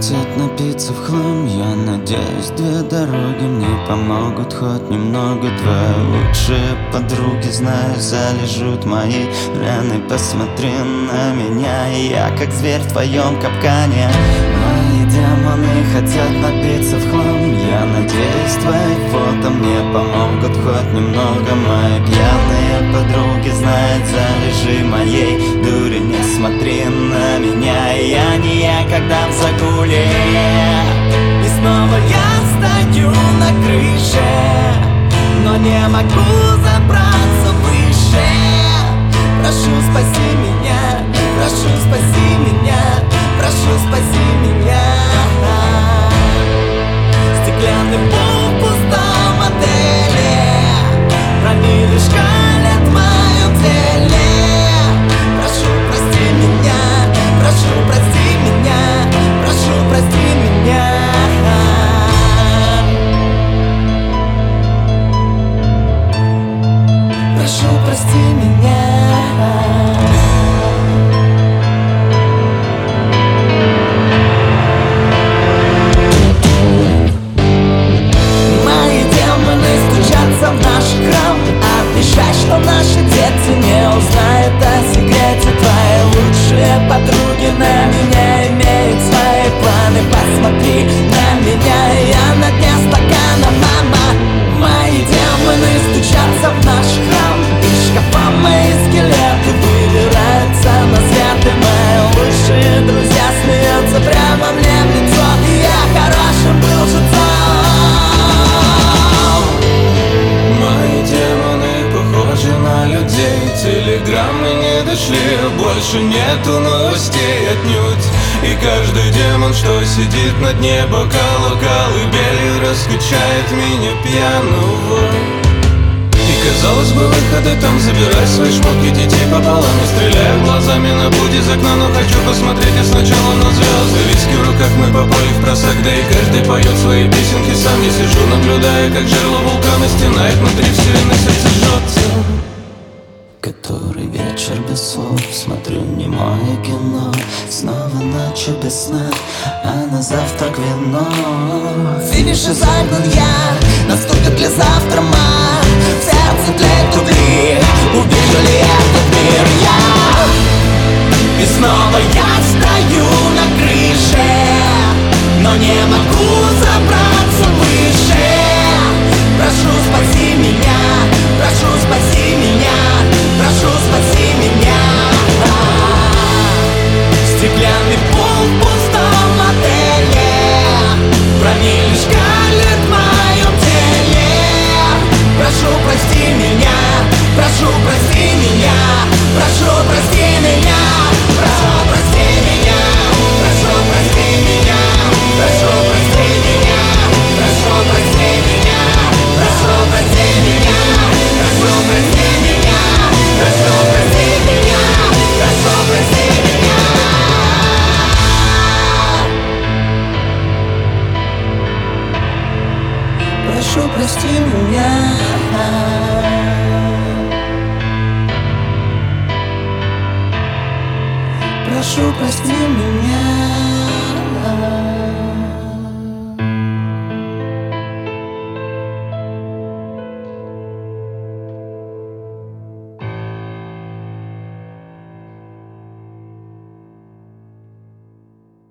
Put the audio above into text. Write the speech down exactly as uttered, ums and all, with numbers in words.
хотят напиться в хлам. Я надеюсь, две дороги мне помогут хоть немного. Твои лучшие подруги, знаешь, залежут мои раны. Посмотри на меня, и я как зверь в твоем капкане. Мои демоны хотят напиться в хлам. Я надеюсь, твои фото мне помогут хоть немного. Мои пьяные подруги знают залежи моей дури. Не смотри на меня, я не я, когда в загуле. И снова я стою на крыше, но не могу забраться выше. Прошу, спаси меня, прошу, спаси меня, прошу, спаси меня. Стеклянный пол в пустом отеле, промили шкалят в моем теле. Прошу, прости меня, прошу, прости меня, прошу, прости меня. Прошу, прости меня. В наш храм, обещай, что наши дети не узнают о секрете. Твои лучшие подруги на меня имеют свои планы. Посмотри на меня, я на дне стакана, мама. Мои демоны стучатся в наш храм, из шкафа мои скелеты выбираются на свет. И мои лучшие друзья смеются прямо мне в лицо. И я хорошим был жильцом. На людей телеграммы не дошли, больше нету новостей отнюдь. И каждый демон, что сидит на дне бокала колыбели, раскачает меня пьяного. И казалось бы, выходы там, забирай свои шмотки, детей пополам. И стреляю глазами на путь из окна, но хочу посмотреть я сначала на звезды. Виски в руках, мы попали в просак, да и каждый поет свои песенки. Сам я сижу, наблюдая, как жерло вулкана стенает внутри, все и на сердце жжется. Который вечер без слов, смотрю немое кино. Снова ночью без сна, а на завтрак вино. В финише загнан я, настолько для завтра мар. В сердце тлеют угли, увижу ли этот мир я. И снова я стою на крыше, но не могу забраться выше. Прошу, спаси меня, прошу, спаси меня, прошу, спаси меня. Стеклянный пол в пустом отеле, промили шкалят в моем теле. Прошу, прости меня, прошу, прости меня, прошу, прости меня, прошу, прости меня, прошу, прости меня, прошу, прости меня, прошу, прости меня, прошу, прости меня, прошу, прости меня, прошу, прости меня, прошу, прости меня. Прошу, прости меня. Прошу, прости меня.